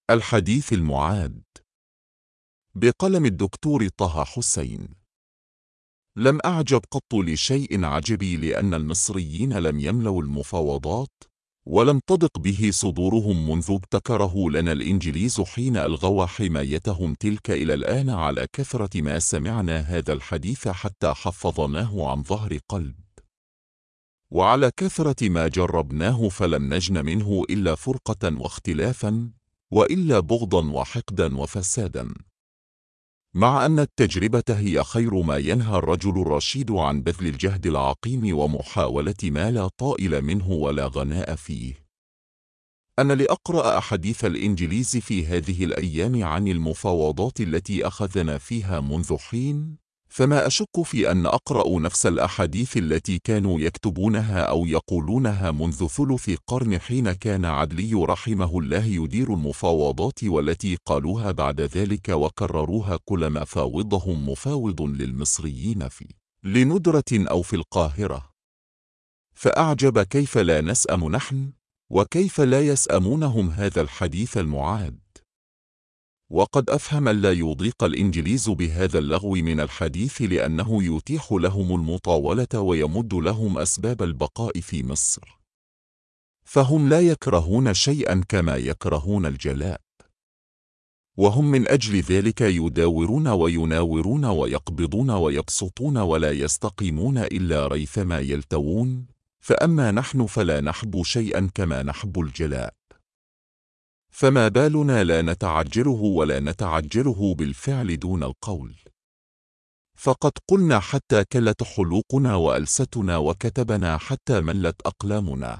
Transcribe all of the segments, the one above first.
الحديث المعاد بقلم الدكتور طه حسين. لم أعجب قط لشيء عجبي لأن المصريين لم يملوا المفاوضات ولم تضق به صدورهم منذ ابتكره لنا الإنجليز حين ألغوا حمايتهم تلك إلى الآن. على كثرة ما سمعنا هذا الحديث حتى حفظناه عن ظهر قلب، وعلى كثرة ما جربناه فلم نجن منه إلا فرقة واختلافا، وإلا بغضا وحقدا وفسادا. مع أن التجربة هي خير ما ينهى الرجل الرشيد عن بذل الجهد العقيم ومحاولة ما لا طائل منه ولا غناء فيه. أنا لأقرأ أحاديث الإنجليز في هذه الأيام عن المفاوضات التي أخذنا فيها منذ حين، فما أشك في أن أقرأ نفس الأحاديث التي كانوا يكتبونها أو يقولونها منذ ثلث قرن حين كان عدلي رحمه الله يدير المفاوضات، والتي قالوها بعد ذلك وكرروها كلما فاوضهم مفاوض للمصريين في لندرة أو في القاهرة. فأعجب كيف لا نسأم نحن، وكيف لا يسأمونهم هذا الحديث المعاد. وقد أفهم لا يضيق الإنجليز بهذا اللغو من الحديث لأنه يتيح لهم المطاولة ويمد لهم أسباب البقاء في مصر، فهم لا يكرهون شيئا كما يكرهون الجلاء، وهم من أجل ذلك يداورون ويناورون ويقبضون ويبسطون ولا يستقيمون إلا ريثما يلتوون. فأما نحن فلا نحب شيئا كما نحب الجلاء، فما بالنا لا نتعجله ولا نتعجله بالفعل دون القول. فقد قلنا حتى كلت حلوقنا وألستنا، وكتبنا حتى ملت أقلامنا،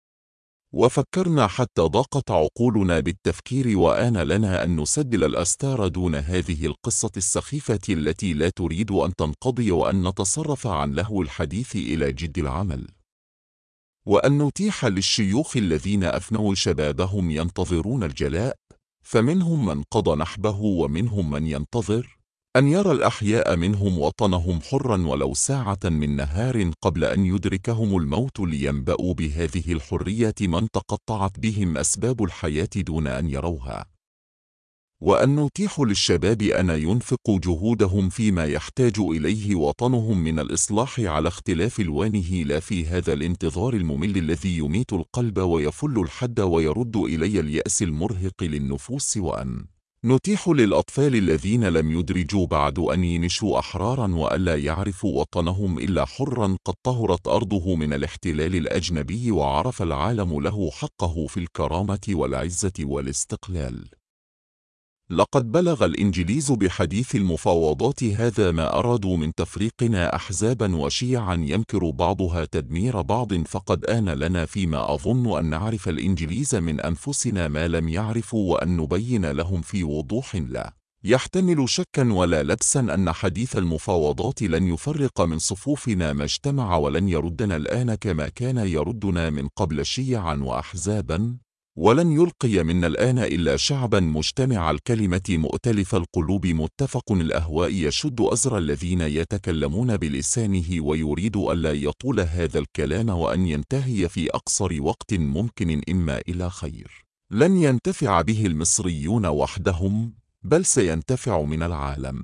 وفكرنا حتى ضاقت عقولنا بالتفكير، وآن لنا أن نسدل الأستار دون هذه القصة السخيفة التي لا تريد أن تنقضي، وأن نتصرف عن لهو الحديث إلى جد العمل، وأن نتيح للشيوخ الذين أفنوا شبابهم ينتظرون الجلاء، فمنهم من قضى نحبه ومنهم من ينتظر، أن يرى الأحياء منهم وطنهم حرا ولو ساعة من نهار قبل أن يدركهم الموت، لينبأوا بهذه الحرية من تقطعت بهم أسباب الحياة دون أن يروها، وأن نتيح للشباب أن ينفقوا جهودهم فيما يحتاج إليه وطنهم من الإصلاح على اختلاف ألوانه، لا في هذا الانتظار الممل الذي يميت القلب ويفل الحد ويرد إلي اليأس المرهق للنفوس، وأن نتيح للأطفال الذين لم يدرجوا بعد أن ينشوا أحرارا وألا يعرفوا وطنهم إلا حرا قد طهرت أرضه من الاحتلال الأجنبي، وعرف العالم له حقه في الكرامة والعزة والاستقلال. لقد بلغ الإنجليز بحديث المفاوضات هذا ما أرادوا من تفريقنا أحزابا وشيعا يمكر بعضها تدمير بعض، فقد آن لنا فيما أظن أن نعرف الإنجليز من أنفسنا ما لم يعرفوا، وأن نبين لهم في وضوح لا يحتمل شكا ولا لبسا أن حديث المفاوضات لن يفرق من صفوفنا ما اجتمع، ولن يردنا الآن كما كان يردنا من قبل شيعا وأحزابا، ولن يلقي منا الآن إلا شعبا مجتمع الكلمة مؤتلف القلوب متفق الأهواء يشد أزر الذين يتكلمون بلسانه، ويريد ألا يطول هذا الكلام وأن ينتهي في أقصر وقت ممكن، إما إلى خير لن ينتفع به المصريون وحدهم، بل سينتفع من العالم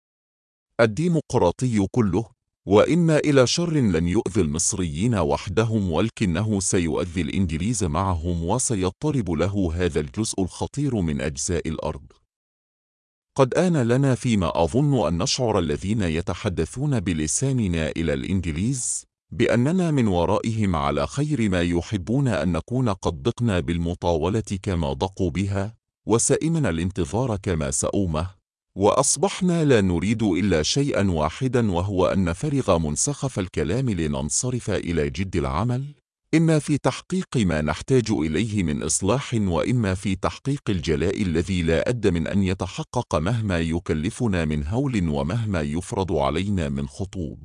الديمقراطي كله، وإما إلى شر لن يؤذي المصريين وحدهم، ولكنه سيؤذي الإنجليز معهم، وسيضطرب له هذا الجزء الخطير من أجزاء الأرض. قد آن لنا فيما أظن أن نشعر الذين يتحدثون بلساننا إلى الإنجليز بأننا من ورائهم على خير ما يحبون أن نكون قد ضقنا بالمطاولة كما ضقوا بها، وسئمنا الانتظار كما سأومه، وأصبحنا لا نريد إلا شيئا واحدا، وهو أن نفرغ منسخف الكلام لننصرف إلى جد العمل، إما في تحقيق ما نحتاج إليه من إصلاح، وإما في تحقيق الجلاء الذي لا أد من أن يتحقق مهما يكلفنا من هول ومهما يفرض علينا من خطوب.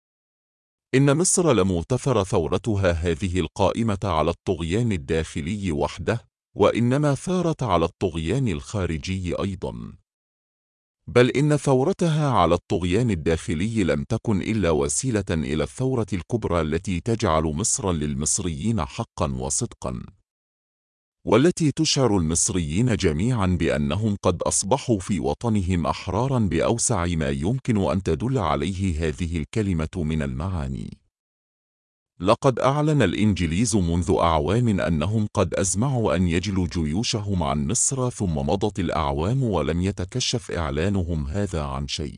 إن مصر لم تثر ثورتها هذه القائمة على الطغيان الداخلي وحده، وإنما ثارت على الطغيان الخارجي أيضا، بل إن ثورتها على الطغيان الداخلي لم تكن إلا وسيلة إلى الثورة الكبرى التي تجعل مصرا للمصريين حقا وصدقا. والتي تشعر المصريين جميعا بأنهم قد أصبحوا في وطنهم أحرارا بأوسع ما يمكن أن تدل عليه هذه الكلمة من المعاني. لقد أعلن الإنجليز منذ أعوام أنهم قد أزمعوا أن يجلوا جيوشهم عن مصر، ثم مضت الأعوام ولم يتكشف إعلانهم هذا عن شيء.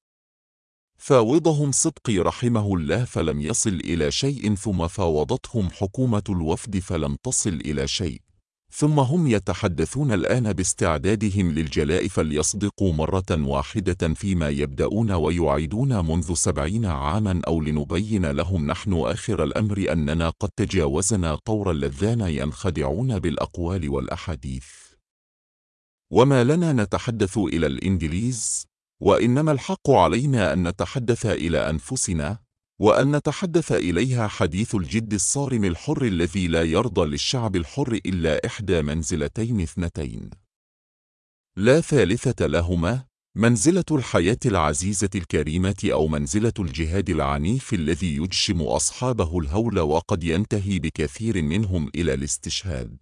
فاوضهم صدقي رحمه الله فلم يصل إلى شيء، ثم فاوضتهم حكومة الوفد فلم تصل إلى شيء، ثم هم يتحدثون الآن باستعدادهم للجلاء، فليصدقوا مرة واحدة فيما يبدأون ويعيدون منذ 70 عاما، أو لنبين لهم نحن آخر الأمر أننا قد تجاوزنا طور اللذان ينخدعون بالأقوال والأحاديث. وما لنا نتحدث إلى الإنجليز، وإنما الحق علينا أن نتحدث إلى أنفسنا، وأن نتحدث إليها حديث الجد الصارم الحر الذي لا يرضى للشعب الحر إلا إحدى منزلتين اثنتين لا ثالثة لهما: منزلة الحياة العزيزة الكريمة، أو منزلة الجهاد العنيف الذي يجشم أصحابه الهول وقد ينتهي بكثير منهم إلى الاستشهاد.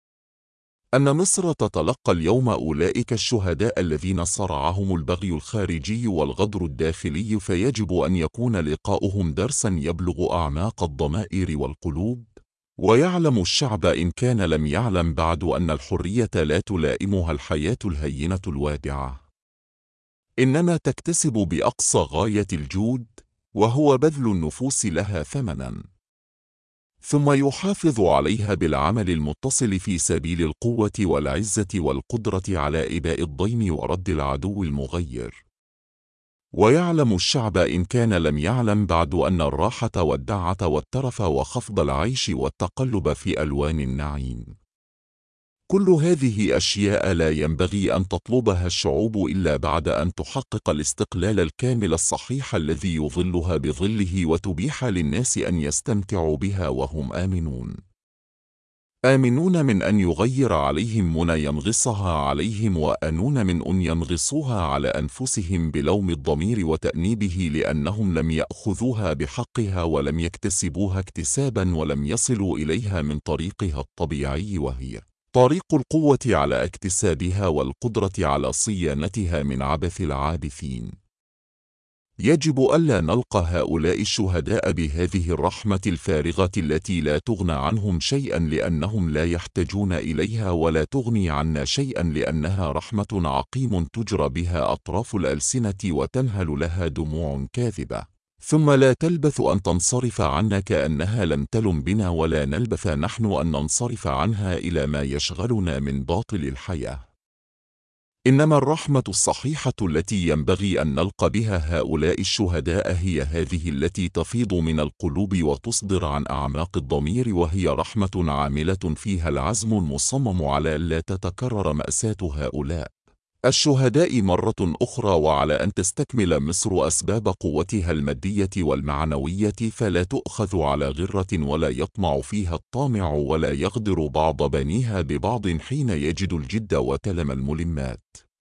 أن مصر تتلقى اليوم أولئك الشهداء الذين صرعهم البغي الخارجي والغدر الداخلي، فيجب أن يكون لقاؤهم درسا يبلغ أعماق الضمائر والقلوب، ويعلم الشعب إن كان لم يعلم بعد أن الحرية لا تلائمها الحياة الهينة الوادعة، إنما تكتسب بأقصى غاية الجود، وهو بذل النفوس لها ثمنا، ثم يحافظ عليها بالعمل المتصل في سبيل القوة والعزة والقدرة على إباء الضيم ورد العدو المغير. ويعلم الشعب إن كان لم يعلم بعد أن الراحة والدعة والترف وخفض العيش والتقلب في ألوان النعيم، كل هذه أشياء لا ينبغي أن تطلبها الشعوب إلا بعد أن تحقق الاستقلال الكامل الصحيح الذي يظلها بظله، وتبيح للناس أن يستمتعوا بها وهم آمنون، آمنون من أن يغير عليهم من ينغصها عليهم، وآنون من أن ينغصوها على أنفسهم بلوم الضمير وتأنيبه، لأنهم لم يأخذوها بحقها ولم يكتسبوها اكتسابا ولم يصلوا إليها من طريقها الطبيعي، وهي طريق القوة على اكتسابها والقدرة على صيانتها من عبث العابثين. يجب ألا نلقى هؤلاء الشهداء بهذه الرحمة الفارغة التي لا تغنى عنهم شيئا لأنهم لا يحتاجون إليها، ولا تغني عنا شيئا لأنها رحمة عقيم تجرى بها أطراف الألسنة وتنهل لها دموع كاذبة، ثم لا تلبث أن تنصرف عنا كأنها لم تلم بنا، ولا نلبث نحن أن ننصرف عنها إلى ما يشغلنا من باطل الحياة. إنما الرحمة الصحيحة التي ينبغي أن نلقى بها هؤلاء الشهداء هي هذه التي تفيض من القلوب وتصدر عن أعماق الضمير، وهي رحمة عاملة فيها العزم المصمم على ألا تتكرر مأساة هؤلاء الشهداء مرة أخرى، وعلى أن تستكمل مصر أسباب قوتها المادية والمعنوية، فلا تؤخذ على غرة، ولا يطمع فيها الطامع، ولا يغدر بعض بنيها ببعض حين يجد الجد وتلم الملمات.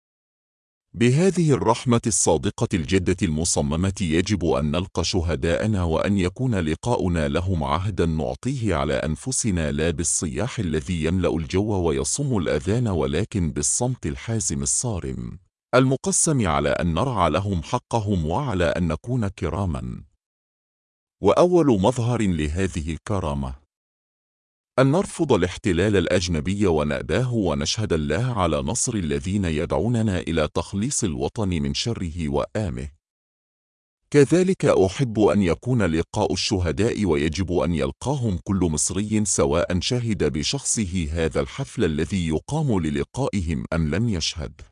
بهذه الرحمة الصادقة الجدة المصممة يجب أن نلقى شهداءنا، وأن يكون لقاؤنا لهم عهدا نعطيه على أنفسنا، لا بالصياح الذي يملأ الجو ويصم الأذان، ولكن بالصمت الحازم الصارم المقسم على أن نرعى لهم حقهم، وعلى أن نكون كراما. وأول مظهر لهذه الكرامة أن نرفض الاحتلال الأجنبي ونأباه، ونشهد الله على نصر الذين يدعوننا إلى تخليص الوطن من شره وآمه. كذلك أحب أن يكون لقاء الشهداء، ويجب أن يلقاهم كل مصري سواء شهد بشخصه هذا الحفل الذي يقام للقائهم أم لم يشهد،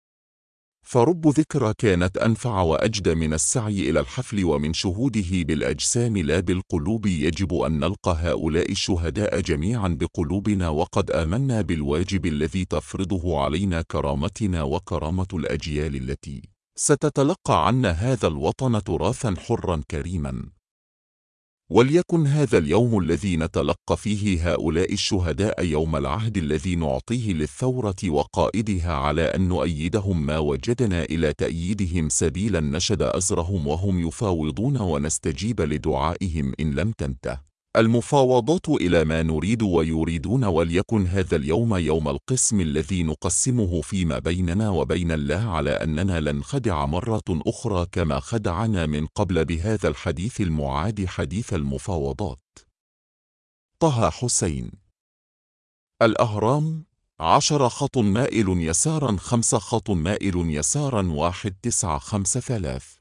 فرب ذكرى كانت أنفع وأجدى من السعي إلى الحفل ومن شهوده بالأجسام لا بالقلوب. يجب أن نلقى هؤلاء الشهداء جميعا بقلوبنا، وقد آمنا بالواجب الذي تفرضه علينا كرامتنا وكرامة الأجيال التي ستتلقى عنا هذا الوطن تراثا حرا كريما. وليكن هذا اليوم الذي نتلقى فيه هؤلاء الشهداء يوم العهد الذي نعطيه للثورة وقائدها على أن نؤيدهم ما وجدنا إلى تأييدهم سبيلا، نشد أزرهم وهم يفاوضون ونستجيب لدعائهم إن لم تنته المفاوضات إلى ما نريد ويريدون، وليكن هذا اليوم يوم القسم الذي نقسمه فيما بيننا وبين الله على أننا لن نخدع مرة أخرى كما خدعنا من قبل بهذا الحديث المعاد حديث المفاوضات. طه حسين. الأهرام 10 خط مائل يسارا 5 خط مائل يسارا 1 9 5 3.